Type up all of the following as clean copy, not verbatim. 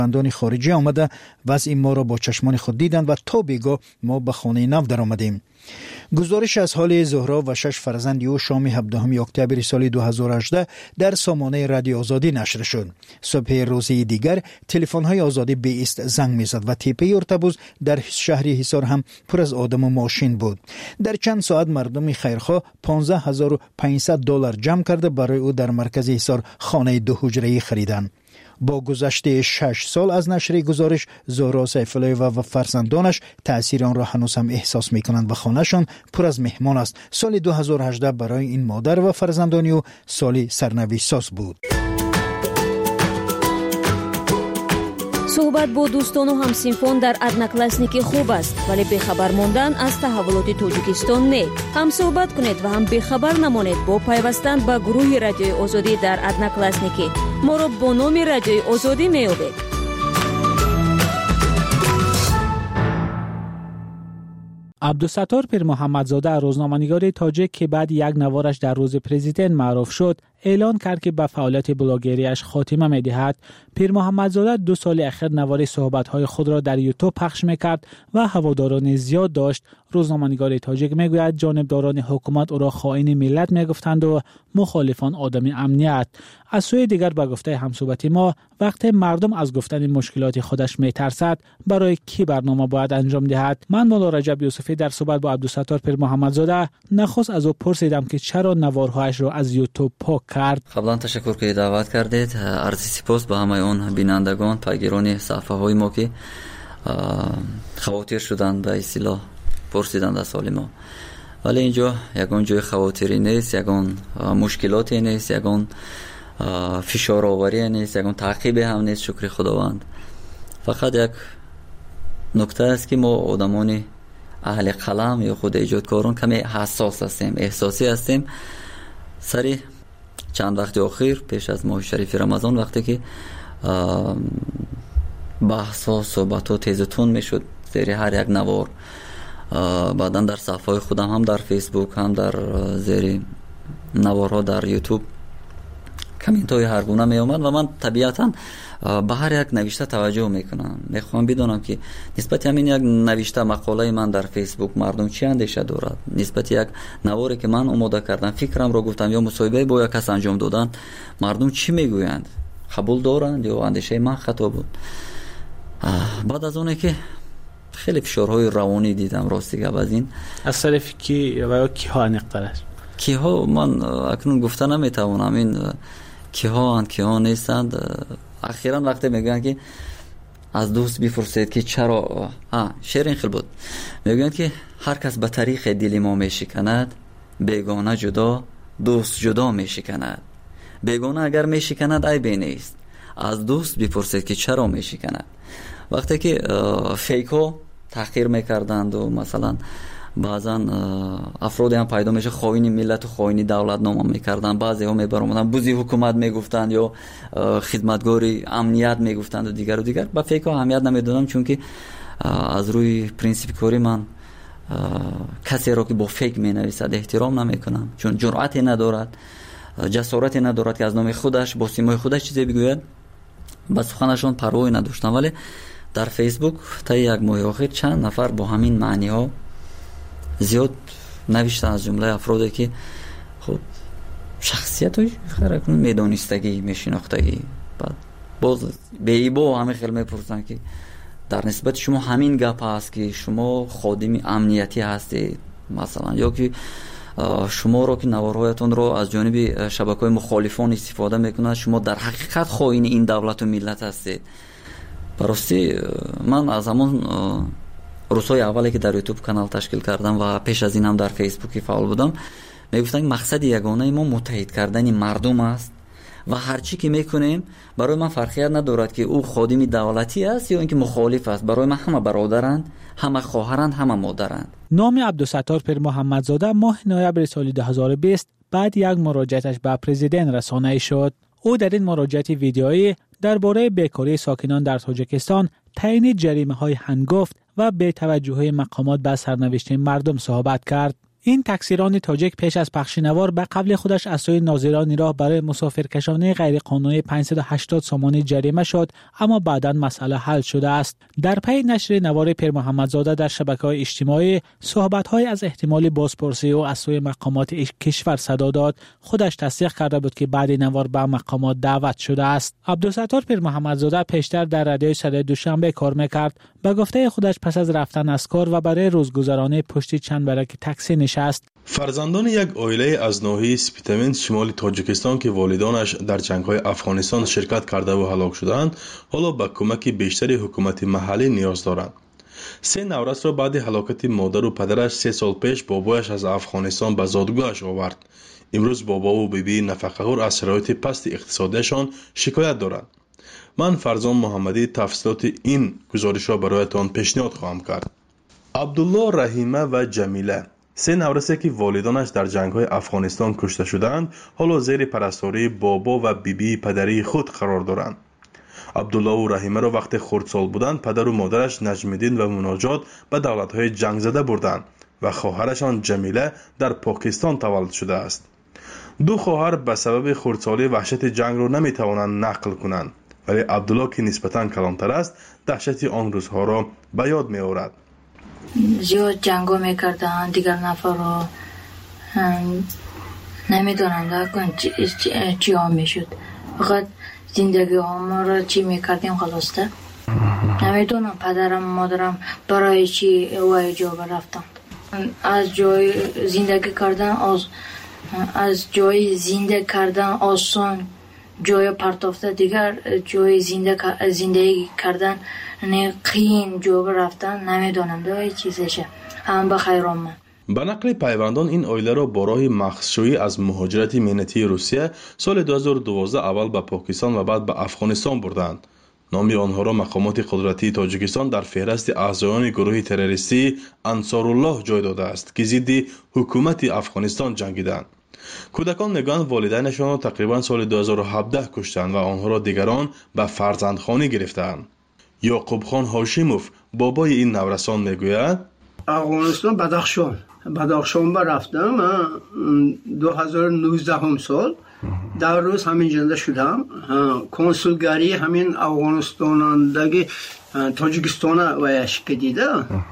بندان خارجی آمده وضع ما را با چشمان خود دیدند و تا بیگاه ما به خانه نو در آمدیم. گزارش از حال زهرا و 6 فرزند او شام 17 اکتبر سال 2018 در سامانه رادیو آزادی نشر شد. صبح روز دیگر تلفن‌های آزادی به ایست زنگ می‌زد و تپه ارتبوز در شهر حصار هم پر از آدم و ماشین بود. در چند ساعت مردم خیرخواه $15,500 جمع کرده برای او در مرکز حصار خانه 2 حجره‌ای خریدند. با گذشته 6 سال از نشر گزارش، زهرا سیف‌الله و فرزندانش تأثیر آن را هنوز هم احساس می‌کنند و خانه‌شان پر از مهمان است. سال 2018 برای این مادر و فرزندان او سالی سرنوشت‌ساز بود. صحبت با دوستان و همسنفان در ادناکلاسنیکی خوب است، ولی بخبر ماندن از تحولات توجیکستان نه. هم صحبت کنید و هم بخبر نمانید با پیوستن به گروه رادیوی آزادی در ادناکلاسنیکی. ما را با نام رادیوی آزادی میابید. عبدالستار پیر محمدزاده، روزنامه‌نگار تاجیک که بعد یک نوارش در روز پرزیدنت معروف شد، اعلان کرد که به فعالیت بلاگریش خاتمه می‌دهد. پیر محمدزاده 2 سال اخیر نوار صحبت‌های خود را در یوتیوب پخش می‌کرد و هواداران زیاد داشت. روزنامه‌نگار تاجیک می‌گوید جانبداران حکومت او را خائن ملت می‌گفتند و مخالفان آدم امنیت. از سوی دیگر به گفته همصحبت ما، وقتی مردم از گفتن مشکلات خودش می‌ترسد، برای کی برنامه باید انجام دهد؟ من مولا رجب یوسفی در صحبت با عبدالستار پیر محمدزاده نخست از او پرسیدم که چرا نوارهایش را از یوتیوب پاک کرد. قبلا تشکر که دعوت کردید. عرض سپاس به همه اون بینندگان، پیگیران صفحه‌های ما که خواطر شدند به اصطلاح پرسیدند از حال ما. ولی اینجا یگان جای خواطری نیست، یگان مشکلاتی نیست، یگان فشار آوری نیست، یگان تعقیب هم نیست. شکر خداوند. فقط یک نکته است که ما آدمان اهل قلم یا خود ایجادکاران کمی حساس هستیم، احساسی هستیم. سری چند وقت اخیر پیش از ماه شریف رمضان، وقتی که بحث ها صحبت ها تیز تون میشد زیر هر یک نوار، بعدا در صفحه خودم هم در فیسبوک هم در زیر نوارها در یوتیوب کامنت های هر گونه می اومد و من طبیعتا به هر یک نوشته توجه میکنم. میخوام بدونم که نسبت همین یک نوشته مقاله من در فیسبوک مردم چی اندیشه دارد، نسبت یک نواری که من آماده کردم، فکرم رو گفتم یا مصاحبه با یک کس انجام دادن، مردم چی میگویند، قبول دارند یا اندیشه من خطا بود. بعد از اونه که خیلی فشارهای روانی دیدم راستی که از این از طرف کی و کیها نقطه‌اش کیها من اکنون گفتن نمیتوانم. این کیها اند کیها نیستند. اخیراً وقتی میگن که از دوست بپرسید که چرا شعر این خیلی بود، میگن که هر کس به طریق دل ما میشکند، بیگانه جدا دوست جدا میشکند. بیگانه اگر میشکند عیبی نیست، از دوست بپرسید که چرا میشکند. وقتی که فیکو تحقیر میکردند و مثلا بعضا افرادی هم پیدا میشه خائن ملت و خائن دولت نام میکردن، بعضی ها میبرامدن بوزی حکومت میگفتند یا خدمتگاری امنیت میگفتند و دیگر با فیک ها اهمیت نمیدادم، چون که از روی پرینسیپ کاری من کسی را که با فیک مینویسد احترام نمیکنم، چون جرأتی ندارد، جسارتی ندارد که از نام خودش با سیمای خودش چیزی بگوید. با سخنشون پروایی نداشتم. ولی در فیسبوک تا یک ماه اخیر چند نفر با همین معنی ها زیاد نوشتن، از جمله افرادی که خب شخصیت های خیلی میدانستگی میشناختگی، بعد باز به ایبا همه خیلی میپرسن که در نسبت شما همین گپ هست که شما خادم امنیتی هستید مثلا، یا که شما رو که نوارهایتون رو از جانب شبکه‌های مخالفان استفاده میکنند، شما در حقیقت خائن این دولت و ملت هستید. براستی من از همون روزهای اولی که در یوتیوب کانال تشکیل کردم و پیش از این هم در فیسبوک فعال بودم، میگفتن مقصد یگانه ما متحد کردن مردم است و هرچی که میکنیم برای من فرقیت ندارد که او خادم دولتی است یا اینکه مخالف است. برای من همه برادرند، همه خواهرند، همه مادرند. نام عبدالستار پیر محمدزاده ماه نوامبر سال 2020 بعد یک مراجعتش به پرزیدنت رسانه‌ای شد. او در این مراجعت ویدیویی درباره بیکاری ساکنان در تاجیکستان، تعیین جریمه‌های هنگفت و بی‌توجهی مقامات به سرنوشت مردم صحبت کرد. این تکثیران تاجیک پیش از پخشینوار به قبل خودش از سوی ناظران راه برای مسافرکشانی غیرقانونی 580 سومانی جریمه شد، اما بعداً مسئله حل شده است. در پی نشر نوار پیر محمدزاده در شبکه‌های اجتماعی، صحبت‌های از احتمال بازپرسی او از سوی مقامات کشور صدا داد. خودش تصدیق کرده بود که بعد نوار به مقامات دعوت شده است. عبدالستار پیر محمدزاده پیشتر در رادیوی صدای دوشنبه کار می‌کرد. به گفته خودش پس از رفتن از کار و برای روزگذرانی پشت چند برک تاکسی نشست. فرزندان یک عائله از ناحیه سپیتامین شمال تاجیکستان که والدانش در جنگ‌های افغانستان شرکت کرده و هلاک شدند، حالا به کمک بیشتری حکومت محلی نیاز دارند. 3 نورس را بعد هلاکت مادر و پدرش 3 سال پیش بابایش از افغانستان به زادگاهش آورد. امروز بابا و بیبی نفقه‌خوار از شرایط پست اقتصادیشان شکایت دارند. من فرزان محمدی تفصیلات این گزارش را برایتان پیشنهاد خواهم کرد. عبدالله، رحیمه و جمیله 3 نورسی که والدانش در جنگ‌های افغانستان کشته شدند، حالا زیر پرستاری بابا و بیبی پدری خود قرار دارند. عبدالله و رحیمه را وقتی خردسال بودند، پدر و مادرش نجم‌الدین و مناجات به دولت‌های جنگ زده بردند و خواهرشان جمیله در پاکستان تولد شده است. 2 خواهر به سبب خردسالی وحشت جنگ را نمی‌توانند نقل کنند، ولی عبدالله که نسبتاً کلانتر است، دهشت آن روزها را به یاد می‌آورد. زیاد جنگا میکردن، دیگر نفر رو نمیدونم چی ها میشد. فقط زندگی ها رو چی میکردیم خلاصه. نمیدونم پدرم مادرم برای چی وای جا رفتند. از جای زنده کردن آسان، جای پرتافته دیگر جای زندگی کردن قین جو رفتن نمیدونم دوی چیزشه. هم بخیر من. به نقل پیوندان این عائله را با راه مخصوصی از مهاجرت مهنتی روسیه سال 2012 اول به پاکستان و بعد به افغانستان بردند. نام آنها را مقامات قدرتی تاجیکستان در فهرست اعضایان گروه تروریستی انصارالله جای داده است که ضد حکومت افغانستان جنگیدند. کودکان میگویند والدینشان را تقریبا سال 2017 کشتند و آنها را دیگران به فرزندخانه گرفتند. یعقوب خان هاشیموف بابای این نورسان میگوید افغانستان بدخشان رفتم 2019 سال در روز همین جنده شدم. کنسولگری همین افغانستان تاجیکستان و دیده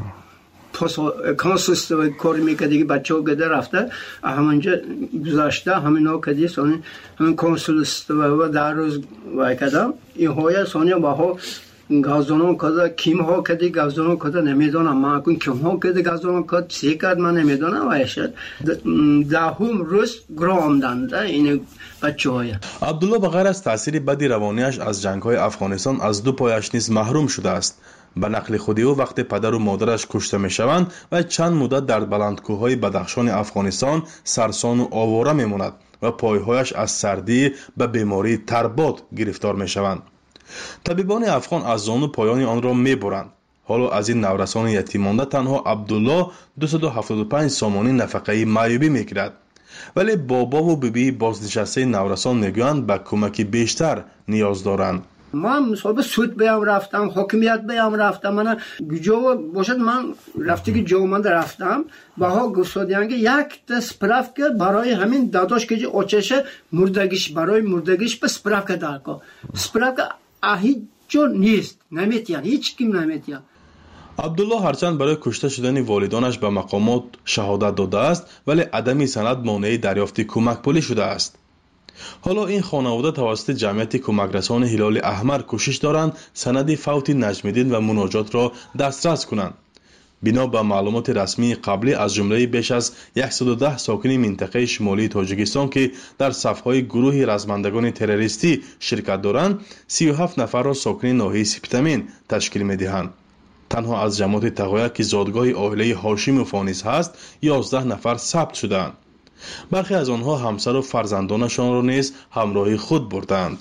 کنسول کار میکرد که بچه ها گده رفته همینجا گذاشته همین ها کدی سانی همین کنسول و در روز وای کدم این های سانی با ها گازونان کده کیم ها کدی گازونان کده نمیدونم ما کن کیم ها کده گازونان کده چی کرد من نمیدونم وایشد دهم روز گرام دنده این بچه های. عبدالله بغیر از تاثیر بدی روانیش از جنگ های افغانستان از 2 پایش نیز محروم شده است. به نقل خودی او وقتی پدر و مادرش کشته می شوند و چند مدت در بلندکوهای بدخشان افغانستان سرسان و آواره می ماند و پایهایش از سردی به بیماری تربات گرفتار می شوند. طبیبان افغان از زانو پایان آن را می برند. حالا از این نورسان یتیم مانده تنها عبدالله 275 سامانی نفقه معیوبی می گیرد. ولی بابا و بیبی بازنشسته نورسان می گویند به کمک بیشتر نیاز دارند. من مثلا سود بیام رفتم، حاکمیت بیام رفتم، من جو باشد من رفتی که جو من رفتم باها گفتادیان که یک سپراف که برای همین داداش که اوچشه مردگیش برای مردگیش به سپراف که دارکا سپراف که هیچ جو نیست نمیتیان هیچ کیم نمیتیان. عبدالله هرچند برای کشته شدن والدانش به مقامات شهادت داده است ولی عدم سند مانع دریافت کمک پولی شده است. حالا این خانواده توسط جمعیت کمکرسان هلال احمر کوشش دارند سند فوت نجم‌الدین و مناجات را دسترس کنند. بنا به معلومات رسمی قبلی از جمله بیش از 110 ساکن منطقه شمالی تاجیکستان که در صف‌های گروه رزمندگان تروریستی شرکت دارند 37 نفر را ساکن ناحیه سپیتامین تشکیل می‌دهند. تنها از جماعت تقایا که زادگاه عائله هاشیموف نیز هست 11 نفر ثبت شدند. برخی از آنها همسر و فرزندانشان را نیز همراه خود بردند.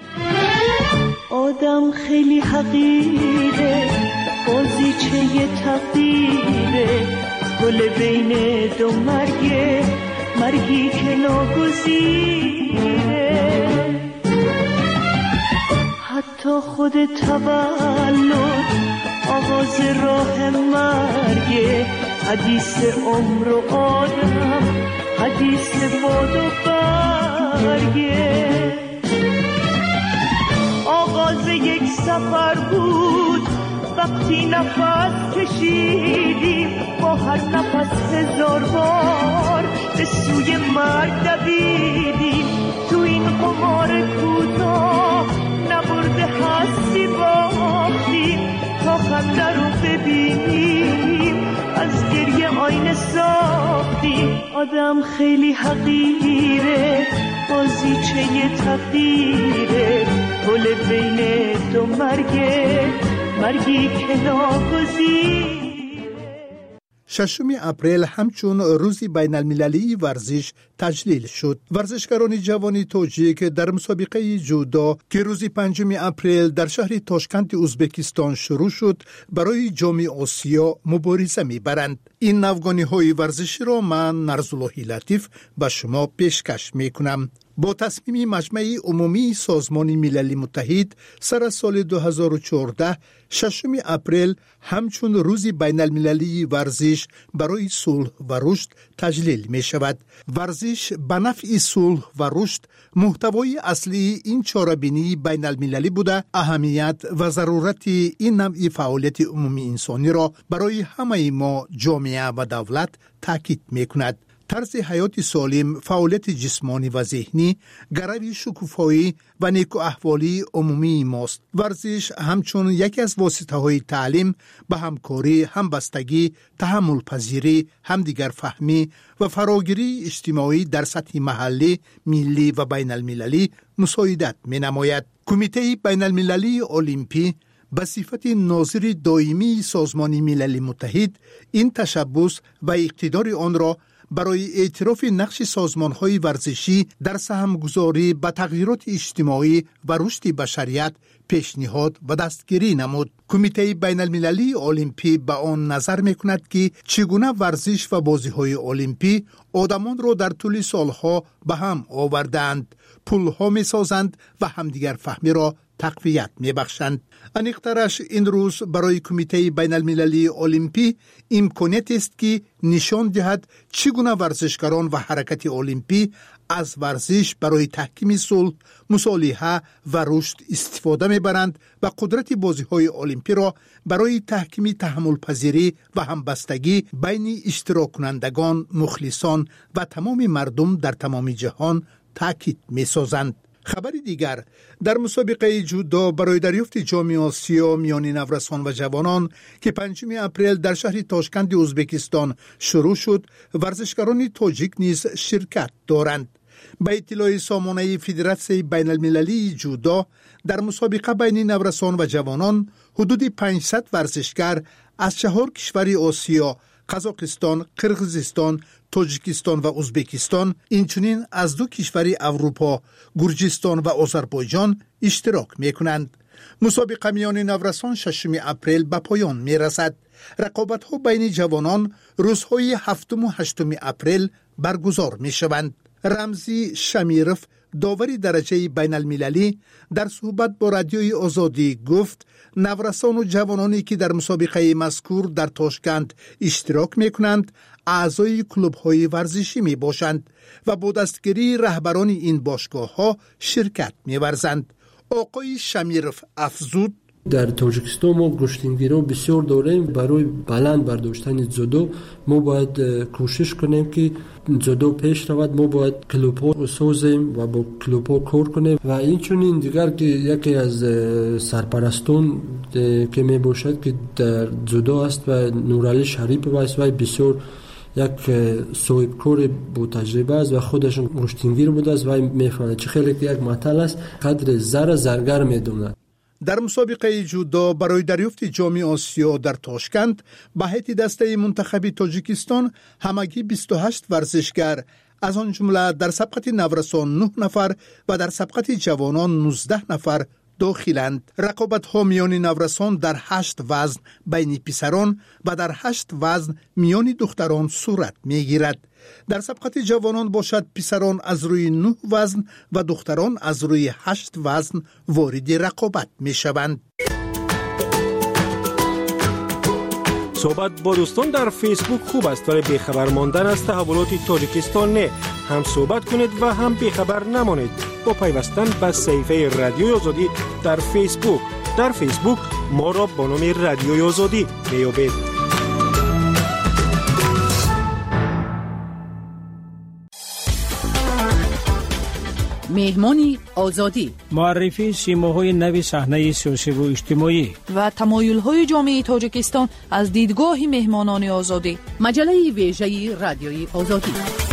آدم خیلی حقیره بازیچه تقدیره گل بین دو مرگی که ناگزیره حتی خود تولد آغاز راه مرگه حدیث عمر و آدم، حدیث باد و برگه. آغاز یک سفر بود وقتی نفس کشیدیم، با هر نفس 1000 بار به سوی مرگ دویدیم. تو این قمار کوتاه نبرده هستی باختیم، تا خنده رو ببینیم از گریه آینه ساختیم. آدم خیلی حقیره، بازیچه تقدیره، گل بین دو مرگه، مرگی که ناگزیره. 6 اپریل همچون روزی بین المللی ورزش تجلیل شد. ورزشکاران جوان تاجیک در مسابقه جودو که روزی 5 اپریل در شهر تاشکند ازبکستان شروع شد، برای جام آسیا مبارزه می‌برند. این نوگانی‌های ورزشی را من نرزاللهی لطیف به شما پیشکش می‌کنم. با تصمیم مجمع عمومی سازمان ملل متحد سر از سال 2014 6 اپریل همچون روزی بین المللی ورزش برای صلح و رشد تجلیل می شود. ورزش به نفع صلح و رشد محتوای اصلی این چاره‌بینی بین المللی بوده، اهمیت و ضرورت این نوع فعالیت عمومی انسانی را برای همه ما جامعه و دولت تاکید می کند. طرز حیات سالم، فعالیت جسمانی و ذهنی، گروی شکوفایی و نیکو احوالی عمومی ماست. ورزش همچون یکی از واسطه‌های تعلیم به همکاری، همبستگی، تحمل پذیری، همدیگر فهمی و فراگیری اجتماعی در سطح محلی، ملی و بین المللی مساعدت می نماید. کمیته بین المللی المپی به صفت ناظر دائمی سازمان ملل متحد این تشبث و اقتدار آن را برای اعتراف نقش سازمان‌های ورزشی در سهمگذاری به تغییرات اجتماعی و رشد بشریت پیشنهاد و دستگیری نمود. کمیته بین المللی المپی به آن نظر می‌کند که چگونه ورزش و بازی‌های المپی آدمان را در طول سالها به هم آوردند، پل‌ها می‌سازند و همدیگر فهمی را تقویت می‌بخشند. انیق‌ترش این روز برای کمیته بین المللی المپی امکانیت است که نشان دهد چگونه ورزشکاران و حرکت المپی از ورزش برای تحکیم صلح، مصالحه و رشد استفاده می‌برند و قدرت بازی‌های المپی را برای تحکیم تحمل پذیری و همبستگی بین اشتراک کنندگان، مخلصان و تمام مردم در تمام جهان تاکید می‌سازند. خبر دیگر، در مسابقه جودو برای دریافت جام آسیا میان نورسان و جوانان که 5 اپریل در شهر تاشکند ازبکستان شروع شد، ورزشکاران تاجیک نیز شرکت دارند. به اطلاع سامانه فدراسیون بین المللی جودو، در مسابقه بین نورسان و جوانان حدود 500 ورزشکار از 4 کشور آسیا، قزاقستان، قرقیزستان، تاجیکستان و ازبکستان، اینچنین از 2 کشور اروپا، گرجستان و آذربایجان اشتراک می‌کنند. مسابقه میان نورسان 6 اپریل به پایان می‌رسد. رقابت‌ها بین جوانان روزهای 7 و 8 اپریل برگزار می‌شوند. رمزی شمیرف، داور درجه بین المللی، در صحبت با رادیوی آزادی گفت نورسان و جوانانی که در مسابقه مذکور در تاشکند اشتراک می‌کنند اعضای کلوب‌های ورزشی می‌باشند و با دستگیری رهبران این باشگاه‌ها شرکت می‌ورزند. آقای شمیرف افزود در تاجیکستان ما گشتنگیران بسیار داریم. برای بلند برداشتن جودو ما باید کوشش کنیم که جودو پیش رود. ما باید کلوب‌ها سازیم و با کلوب‌ها کار کنیم و این چنین دیگر که یکی از سرپرستان که می باشد که در جودو است و نورعلی شریف است و بسیار یک صاحب کار با تجربه است و خودشون گشتنگیر بوده است و میفهمد چه خیلی که یک مطلب است قدر زرگر میدوند. در مسابقه جودو برای دریافت جام آسیا در تاشکند به هیئت دسته منتخب تاجیکستان همگی 28 ورزشکار، از آن جمله در سبقت نورسان 9 نفر و در سبقت جوانان 19 نفر داخلند. رقابت‌ها میان نورسان در 8 وزن بین پسران و در 8 وزن میان دختران صورت می‌گیرد. در سبقت جوانان باشد پسران از روی 9 وزن و دختران از روی 8 وزن وارد رقابت می‌شوند. صحبت با دوستان در فیسبوک خوب است ولی بیخبر ماندن از تحولات تاجیکستان نه. هم صحبت کنید و هم بیخبر نمانید با پیوستن به صفحه رادیوی آزادی در فیسبوک. در فیسبوک ما را با نام رادیوی آزادی میابید. مهمانی آزادی، معرفی سیماهای نوی صحنه سیاسی و اجتماعی و تمایل‌های جامعه تاجیکستان از دیدگاه مهمانان آزادی. مجله ویژه رادیوی آزادی.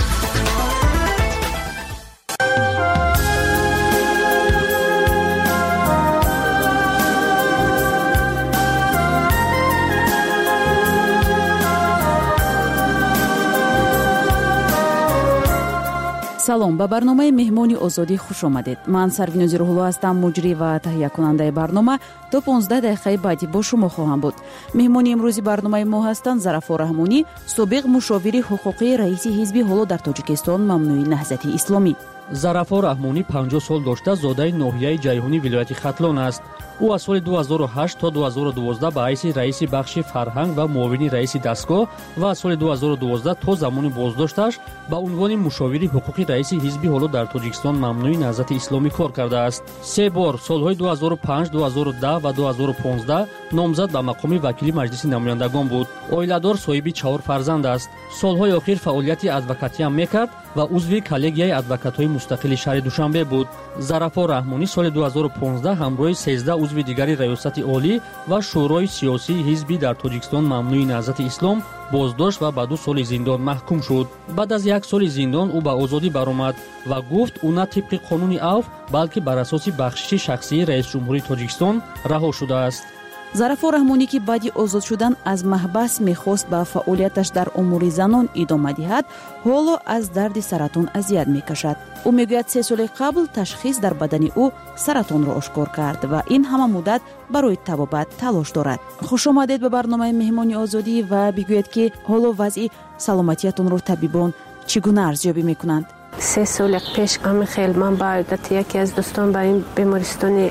салом, ба барномаи меҳмони озодӣ хуш омадед. ман сарвинози рӯҳулло ҳастам, муҷрӣ ва таҳиякунандаи барнома. то 15 дақиқаи баъдӣ бо шумо хоҳам буд. меҳмони имрӯзи барномаи мо ҳастанд Зарафо Раҳмонӣ, собиқ мушовири ҳуқуқии раиси ҳизби ҳоло дар Тоҷикистон мамнӯи Наҳзати Исломӣ. Зарафо Раҳмонӣ 50 сол дошта зодаи ноҳияи Ҷайҳунӣ вилояти Хатлон аст. ӯ аз соли 2008 то 2012 ба ҳайси раиси бахши фарҳанг ва муовини раиси дастгоҳ ва аз соли 2012 то замони боздошташ ба унвони мушовири ҳуқуқи раиси ҳизби ҳоло дар Тоҷикистон мамнӯи Наҳзати Исломӣ кор кардааст. 3 бор солҳои 2005, 2010 ва 2015 номзад ба мақоми вакили маҷлиси намояндагон буд. Оиладор, соҳиби 4 фарзанд аст. солҳои охир фаъолияти адвокатиам мекард ва узви коллегияи адвокатҳои мустақили шаҳри Душанбе буд. Зарафо Раҳмонӣ соли 2015 ҳамроҳи 13 узви дигари раёсати олӣ ва шӯрои сиёсии ҳизби дар Тоҷикистон мамнӯи Наҳзати Ислом боздошт ва ба 2 соли зиндон маҳкум шуд. баъд аз 1 соли зиндон ӯ ба озодӣ баромад ва гуфт ӯ на тибқи қонуни авф, балки бар асоси бахшиши шахсии раисҷумҳурии Тоҷикистон раҳо шудааст. Зарафо Раҳмонӣ ки баъди озод шудан аз маҳбас мехост ба фаъолияташ дар умури занон идома диҳад, ҳоло аз дарди саратон азият мекашад. ӯ мегӯяд 3 соли қабл ташхис дар бадани ӯ саратонро ошкор кард ва ин ҳама муддат барои табобат талош дорад. хушомадед ба барномаи меҳмони озодӣ ва бигӯед ки ҳоло вазъи саломатиятонро табибон чӣ гуна арзёбӣ мекунанд? 3 соли пеш амихел ман ба одати яке аз дӯстон ба ин бемористони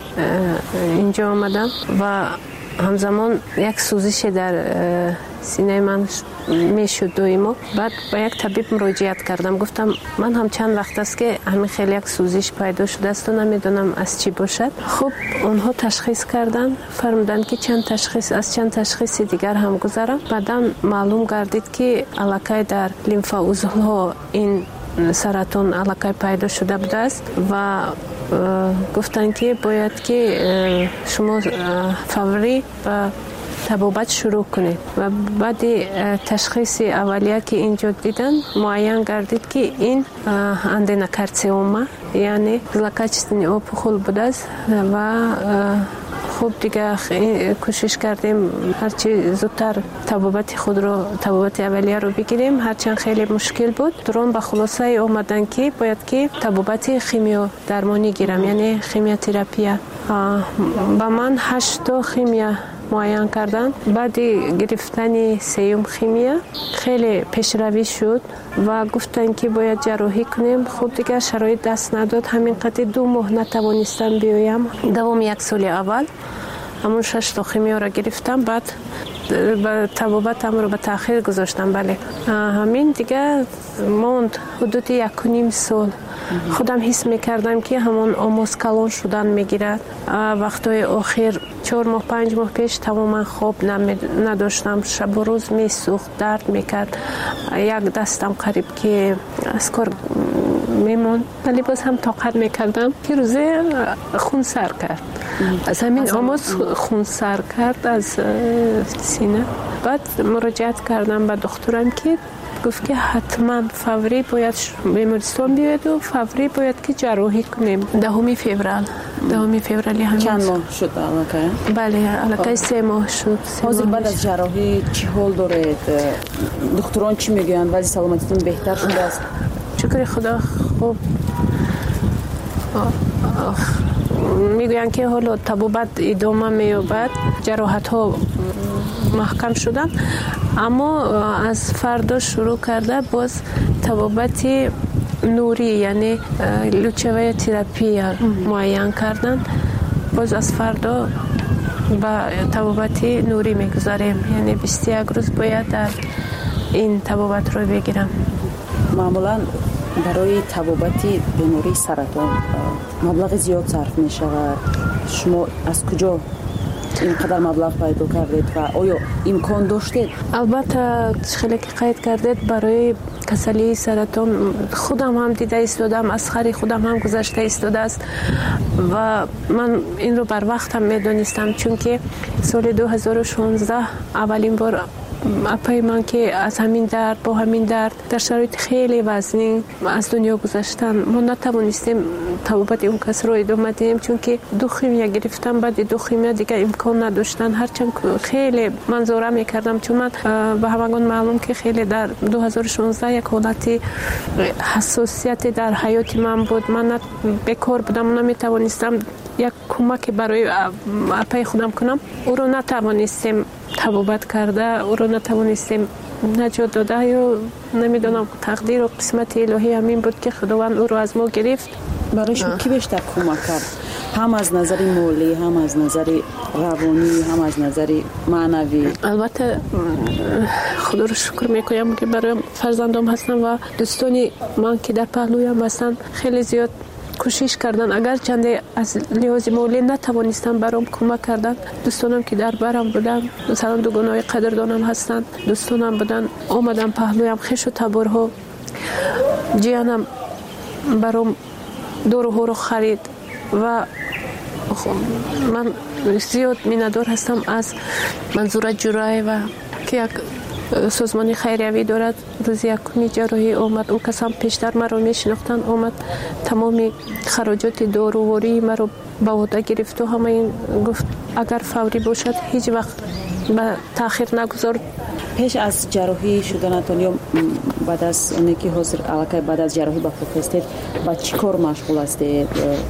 инҷо омадам ва ҳамзамон як сӯзише дар синаи ман мешуд доимо. баъд ба як табиб муроҷиат кардам, гуфтам ман ҳам чанд вақт аст ки ҳамин хел як сӯзиш пайдо шудасту намедонам аз чӣ бошад. хуб, онҳо ташхис кардан, фармуданд ки аз чанд ташхиси дигар ҳам гузарам. баъдан маълум гардид ки аллакай дар лимфаузлҳо ин саратон аллакай пайдо шуда будааст ва гуфтанд ки бояд ки шумо фаврӣ ба табобат шурӯъ кунед. ва баъди ташхиси аввалия ки инҷо дидан муайян гардид ки ин аденокарциома, яъне злокачественный опухол будааст ва хуб дига кӯшиш кардем ҳарчи зудтар табобати аввалияро бигирем, ҳарчанд хеле мушкил буд. дурон ба хулосае омаданд ки бояд ки табобати химиодармонӣ гирам, яъне химиотерапия. ба ман 8 то химия муайян кардан. баъди гирифтани 3-ум химия хеле пешравӣ шуд ва гуфтанд ки бояд ҷарроҳӣ кунем. хуб дигар шароит даст надод, ҳамин қадр 2 моҳ натавонистам биёям. давоми 1 соли аввал ҳамон 6 то химиёро гирифтам, баъд табобатамро ба таъхир гузоштам. бале ҳамин дигар монд ҳудуди 1.5 сол. худам ҳис мекардам ки ҳамон омоз калон шудан мегирад. вақтҳои охир 4 моҳ 5 моҳ пеш тамоман хоб надоштам, шабу рӯз месӯхт, дард мекард, як дастам қариб ки аз кор мемонд, вале боз ҳам тоқат мекардам ки рӯзе хунсар кард. аз ҳамин омоз хунсар кард аз сина. баъд муроҷиат кардам ба духтурам ки гуфт ки ҳатман фаврӣ бояд бемористон биёеду фаврӣ бояд ки ҷарроҳӣ кунем. 10 феврали ҳамин чанд моҳ шуд аллакай? бале, аллакай 3 моҳ шуд. ҳозир баъд аз ҷарроҳӣ чӣ ҳол доред? духтурон чӣ мегӯянд? вазъи саломатитон беҳтар шудааст? шукри худо, хуб мегӯянд ки ҳоло табобат идома меёбад, ҷароҳатҳо маҳкам шуданд, аммо аз фардо шурӯъ карда боз табобати нурӣ, яъне лучевая терапия муайян кардан. боз аз фардо با طبابت نوری میگذاریم، یعنی 21 روز باید در این طبابت رو بگیرم. معمولا برای طبابت بیماری سرطان مبلغ زیاد صرف می شود. شما از کجا اینقدر مبلغ پیدا کردید و آیا امکان داشتید؟ البته خیلی که قید کردید، برای کسلی سرطان خودم هم دیده ایستادم، از خری خودم هم گذشته ایستاده است و من این رو بر وقت هم میدونستم، چون که سال 2016 اولین بار اپای من که از همین درد با همین درد در شرایط خیلی وزنی از دنیا گذشتن، ما نتوانستیم طبابت اون کس رو ادامه دهیم، چون که 2 خیمیا گرفتم، بعد 2 خیمیا دیگه امکان نداشتن. هرچند خیلی منظوره میکردم، چون من به همگان معلوم که خیلی در 2016 یک حالت حساسیت در حیات من بود، من بیکار بودم، نمیتوانستم یک کمک برای اپای خودم کنم. او رو نتوانستیم طبابت کرده، او رو نتوانستیم نجات داده، یا نمیدونم تقدیر و قسمت الهی همین بود که خداوند او رو از ما گرفت. برای شما کی بیشتر کمک کرد؟ هم از نظر مالی، هم از نظر روانی، هم از نظر معنوی؟ البته خدا رو شکر میکنم که برای فرزندام هستم و دوستانی من که در پهلویم هستن خیلی زیاد کوشش کردن، اگر چنده از لحاظ مالی نتوانستم برام کمک کردن. دوستانم که در برم بودن، مثلا دوگانای قدردانم هستن، دوستانم بودن آمدن پهلویم، خش و تبرها، جیانم برام دورو رو خرید و من زیاد میندار هستم از منظور جرای و که یک سازمان خیریوی دارد. روز 1 جراحی آمد، او کسان پیشتر مرا میشناختن، آمد تمامی خراجات داروواری مرا به عهده گرفت و همه این گفت اگر فوری باشد هیچ وقت به تاخیر نگذار. پیش از جراحی شدنتون یا بعد از اونی که حاضر علاقه بعد از جراحی با خود هستید با چی کار مشغول هستید؟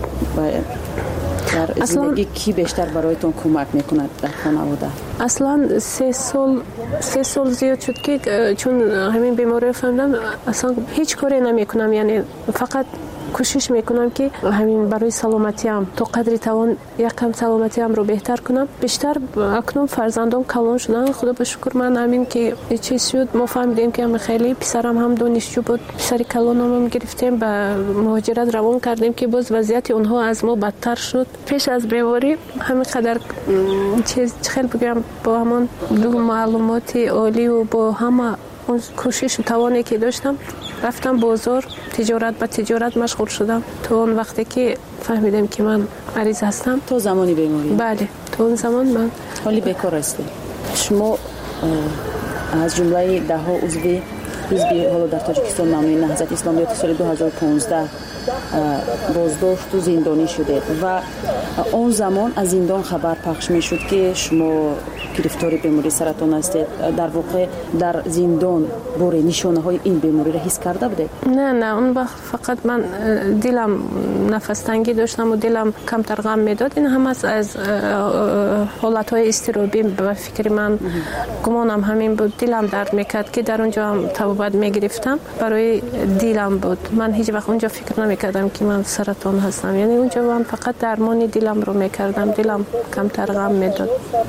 در زندگی کی بیشتر برایتون کمک میکند در خانواده؟ اصلا 3 سال زیاد شد که چون همین بیماری فهمیدم اصلا هیچ کاری نمیکنم، یعنی فقط کوشش میکنم که همین برای سلامتیم تا قدری توان یکم سلامتیم رو بهتر کنم. بیشتر اکنون فرزندان کلان شدن، خدا به شکر. من همین که چیز شد ما فهمیدیم که هم خیلی پسرم هم دانشجو بود، پسری کلانم هم گرفتیم به مهاجرت روان کردیم که باز وضعیت اونها از ما بدتر شد. پیش از بیماری همین قدر چیز خیلی بگم با همون معلومات عالی و با همه اون کوشش و توانی که داشتم رفتم بازار، تجارت به تجارت مشغول شدم تا اون وقتی که فهمیدم که من مریض هستم. تو زمانی بیماری؟ بله، تو اون زمان من حالی بیکار هستم. شما از جمله 10 عضو حزب حالا در تاجیکستان نامی نهضت اسلامی سال 2015 بازداشت و زندانی شده و اون زمان از زندان خبر پخش می شد که شما گرفتار بیماری سرطان هستید. در واقع در زندان باره نشانه های این بیماری را حس کرده بوده؟ نه اون وقت فقط من دلم نفس تنگی داشتم و دلم کمتر غم میداد. این هم از حالت های اضطرابی به فکر من گمانم همین بود. دلم درد میکرد که در اونجا هم طبابت میگرفتم، برای دلم بود. من هیچ وقت اونجا فکر نمیکردم که من سرطان هستم، یعنی اونجا من فقط درمان دلم رو میکردم، دلم کمتر غم میداد.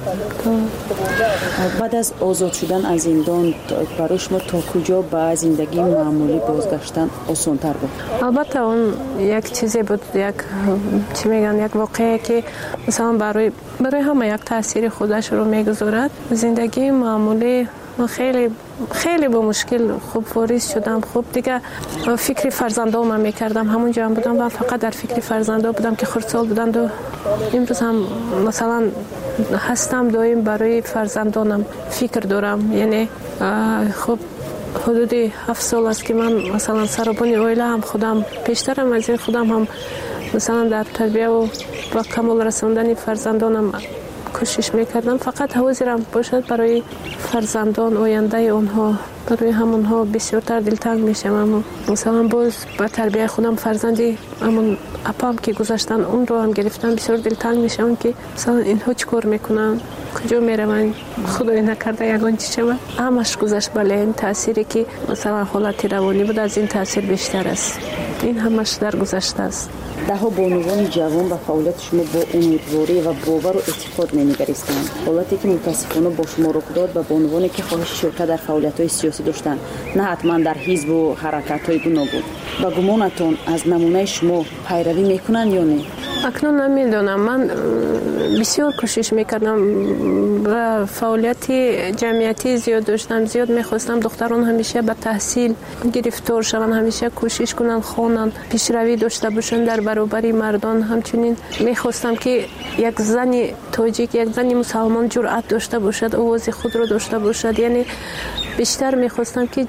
بعد از آزاد شدن از زندان برای شما تا کجا به زندگی معمولی بازگشتن آسان‌تر بود؟ البته اون یک چیزی بود، یک چی میگن، یک واقعه که مثلا برای همه یک تاثیر خودش رو میگذارد. زندگی معمولی من خیلی با مشکل خوب واریز شدم. خوب دیگه فکر فرزندام میکردم، همونجا هم بودم و فقط در فکر فرزندام بودم که خردسال بودند و امروز هم مثلا هستم دائم برای فرزندانم فکر دارم. یعنی خب حدود 7 سال است که من مثلا سربان اویله هم خودم پیشترم از این خودم هم مثلا در تربیه و با کمال رساندن فرزندانم کوشش میکردم. فقط حاضرم باشد برای فرزندان آینده اونها، برای همونها بسیارتر دلتنگ میشم. مثلا باز با تربیه خودم فرزندی همون اپام که گذاشتن اون رو هم گرفتم، بسیار دلتنگ میشم که مثلا اینها چیکار میکنن، کجا میروند، خدای نکرده یگان چی شود. همش گذشت. بله این تأثیری که مثلا حالت روانی بود از این تأثیر بیشتر است. این همش در گذشته است. دهها بانوان جوان به فعالیت شما با امیدواری و باور و اعتقاد می‌نگریستند. حالتی که متاسفانه با شما رخ داد به بانوانی که خواهش شرکت در فعالیت‌های سیاسی داشتند، نه حتما در حزب و حرکت‌های گوناگون. با گمانتون از نمونه شما پیروی میکنن یا نه؟ اکنون نمیدونم. من بسیار کوشش میکردم و فعالیت جمعیتی زیاد داشتم، زیاد میخواستم دختران همیشه به تحصیل گرفتار شوند، همیشه کوشش کنن خوانن، پیشروی داشته باشن در برابر مردان. همچنین میخواستم که یک زن تاجیک، یک زن مسلمان جرأت داشته باشد، آواز خود را داشته باشد. یعنی بیشتر میخواستم که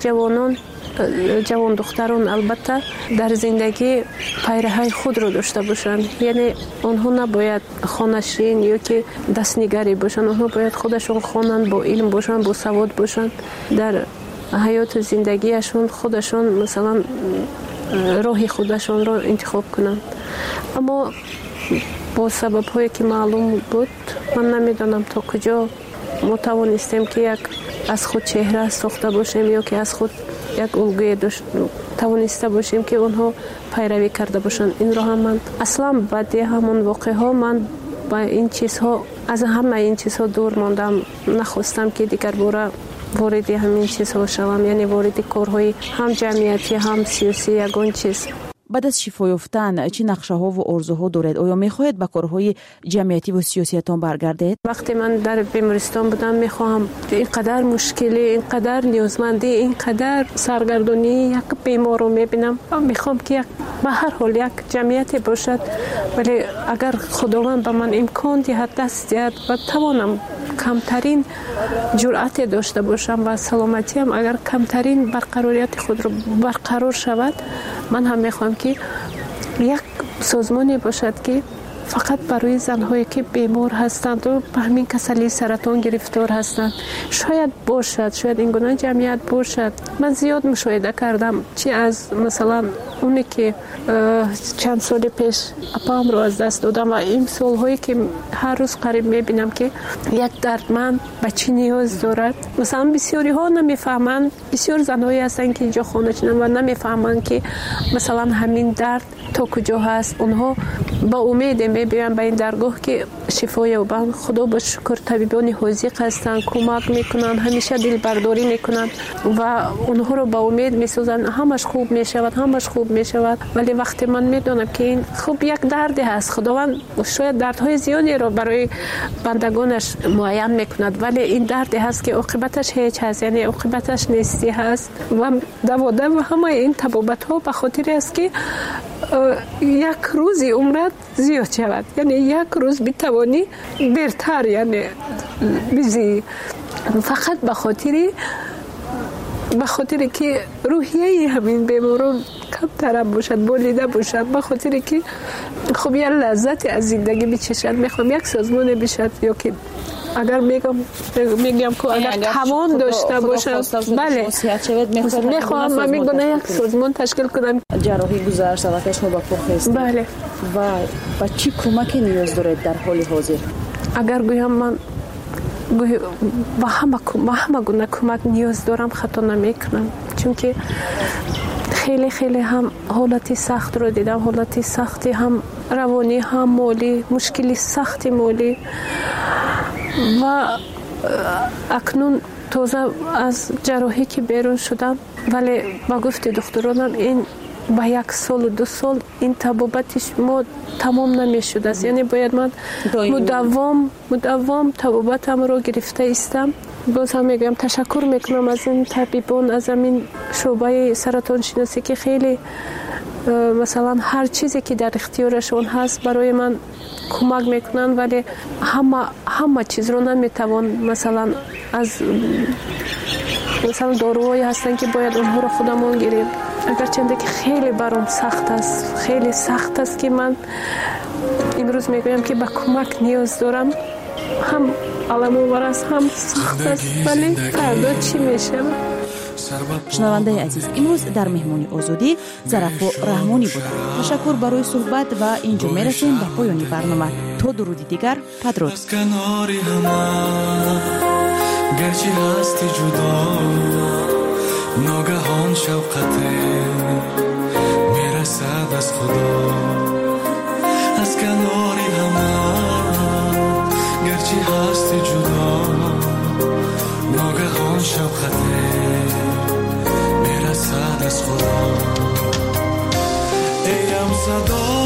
جوان دختران البته در زندگی پیرهای خود را داشته باشند. یعنی آنها نباید خانشین یا که دستنگری باشند، آنها باید خودشون خوانند، با علم باشند، با سواد باشند، در حیات زندگیشون خودشون مثلا راه خودشون را انتخاب کنند. اما با سبب هایی که معلوم بود، من نمیدانم تا کجا ما توانستیم که یک از خود چهره ساخته باشیم یا که از خود یک الگوی توانسته باشیم که اونها پیروی کرده باشند. این را هم من اصلا بعد همون واقعه ها من با این چیزها، از همه این چیزها دور ماندم. نخواستم که دیگر باره وارد همین چیزها شوم، یعنی وارد کارهای هم جمعیتی هم سیاسی یگان چیز. بعد از شفا یافتن چه نقشه‌ها و آرزوها دارید؟ آیا می‌خواهید به کارهای جمعیتی و سیاسیتان برگردید؟ وقتی من در بیمارستان بودم می‌خواهم اینقدر مشکلی، اینقدر نیازمندی، اینقدر سرگردانی یک بیمار رو می‌بینم. می‌خوام که به هر حال یک جمعیتی باشد، ولی اگر خداوند به من امکان دهد، دست دهد و توانم کمترین جرأت داشته باشم و سلامتیم اگر کمترین برقراریت خود رو برقرار شود، من هم میخوام که یک سازمانی باشد که فقط برای زنهایی که بیمار هستند و به همین کسلی سرطان گرفتار هستند شاید باشد، شاید این گونه جمعیت باشد. من زیاد مشاهده کردم چی از مثلا اونی که چند سال پیش اپام رو از دست دادم و این سالهایی که هر روز قریب میبینم که یک دردمند به چی نیاز دارد. مثلا بسیاری ها نمیفهمند، بسیار زنهایی هستند که اینجا خانه شدن و نمیفهمند که مثلا همین درد تا کجا هست. اونها با امید میبینن به این درگاه که شفا یابند. خدا با شکر طبیبان حاذق هستند، کمک میکنن، همیشه دل برداری میکنن و اونها رو با امید میسازن همش خوب میشود، همش خوب میشود. ولی وقتی من میدونم که این خوب یک دردی هست، خداوند شاید دردهای زیادی رو برای بندگانش معین میکند، ولی این دردی هست که عاقبتش هیچ هست، یعنی عاقبتش نیستی هست. و دوادم و همه این تبابت ها به خاطر است که یک روزی عمرت زیاد شود، یعنی یک روز بتوانی بهتر یعنی بزی، فقط به خاطر که روحیه همین بیماران کمتر باشد، بولیده باشد، به خاطر که خب یه لذت از زندگی بچشد. میخوام یک سازمان بشد یا که اگر میگم که اگر توان داشته باشم، بله میخوام من میگم یک سازمان تشکیل کنم. جراحی گذشت و شما با پخست، بله، و چی کمکی نیاز دارید در حال حاضر؟ اگر گویم من با همه گونه کمک نیاز دارم خطا نمیکنم، چون که خیلی هم حالتی سخت رو دیدم، حالتی سختی هم روانی هم مالی، مشکلی سختی مالی. و اکنون تازه از جراحی که بیرون شدم، ولی با گفت دکترانم این با 1 سال و 2 سال این طبابتش ما تمام نمیشد است، یعنی باید من مداوم طبابتم رو گرفته استم. باز هم میگم تشکر میکنم از این طبیبان، از این شعبه سرطان شناسی که خیلی مثلا هر چیزی که در اختیارشون هست برای من کمک میکنن، ولی همه چیز رو نمیتوان مثلا از داروهایی هستن که باید اونها رو خودمون گیریم. اگرچه که خیلی برام سخت است، خیلی سخت است که من امروز میگویم که به کمک نیاز دارم، هم علم آور است، هم سخت است، ولی فردا چی میشه؟ شنونده عزیز، امروز در مهمانی آزادی ظرفا رحمانی بودند. تشکر برای صحبت و اینجا میرسیم به پایان برنامه. تا درودی دیگر، بدرود. گرچه هستی جدا ناگهان شوقت میرسد از خدا. صدا